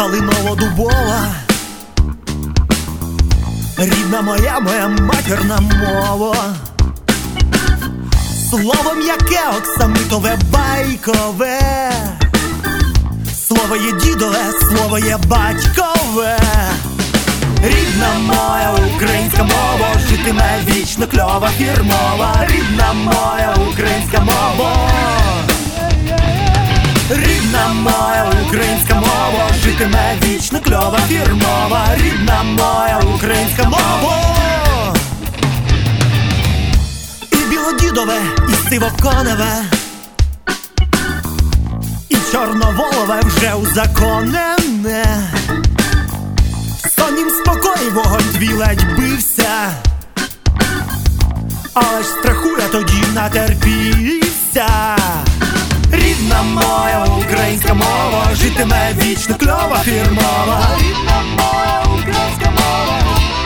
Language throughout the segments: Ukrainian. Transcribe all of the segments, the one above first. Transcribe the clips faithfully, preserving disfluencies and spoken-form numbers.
калиново-дубова, рідна моя, моя матірна мова. Слово м'яке, оксамитове, байкове, слово є дідове, слово є батькове. Рідна моя українська мова, житиме вічно кльова фірмова. Рідна моя українська мова, рідна моя українська мова, житиме вічно кльова фірмова. Рідна моя українська мова. І білодідове, і сивоконеве, і чорноволове вже узаконене. В соннім спокої вогонь твій ледь бився, але ж страху я тоді натерпівся. Рідна моя українська мова, житиме вічно кльова фірмова. Рідна моя українська мова,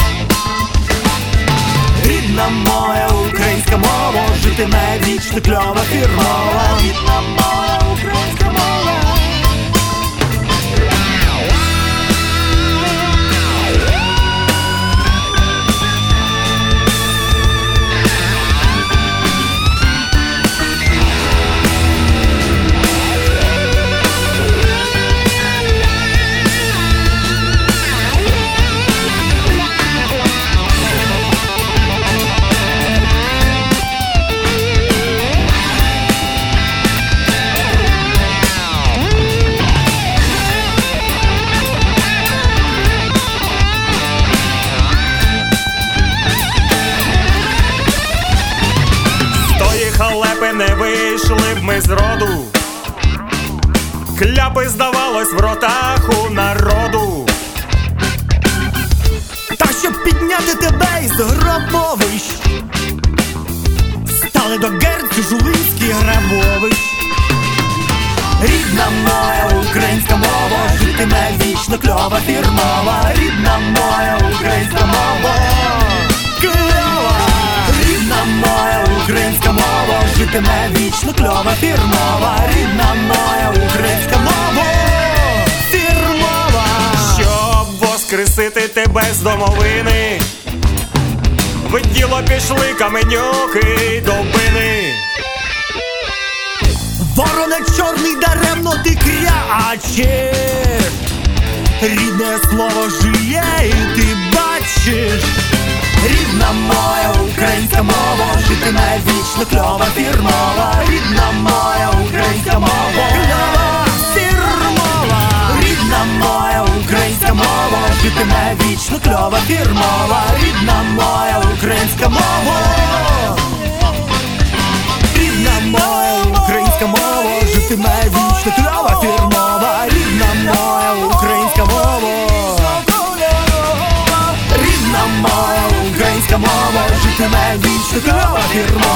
рідна моя українська мова, житиме вічно кльова фірмова. Рідна моя українська мова. Халепи не вийшли б ми з роду, кляпи, здавалось, в ротах у народу. Та щоб підняти тебе із гробовищ, стали до герцю Жулинський Грабович. Рідна моя українська мова, житиме вічно кльова фірмова. Рідна моя українська мова, кльова. Рідна моя українська мова, житиме вічно кльова фірмова. Рідна моя українська мова, фірмова. Щоб воскресити тебе з домовини, в діло пішли каменюки довбини. Вороне чорний, даремно ти крячеш, рідне слово жиє і ти бачиш. Рідна моя українська мова, житиме вічно кльова фірмова. Рідна моя українська мова, кльова фірмова. Рідна моя українська мова, житиме вічно кльова фірмова. Рідна моя українська мова. Рідна моя українська мова, житиме вічно кльова фірмова. Рідна моя українська мова. Рідна моя українська мова, житиме вічно кльова фірмова.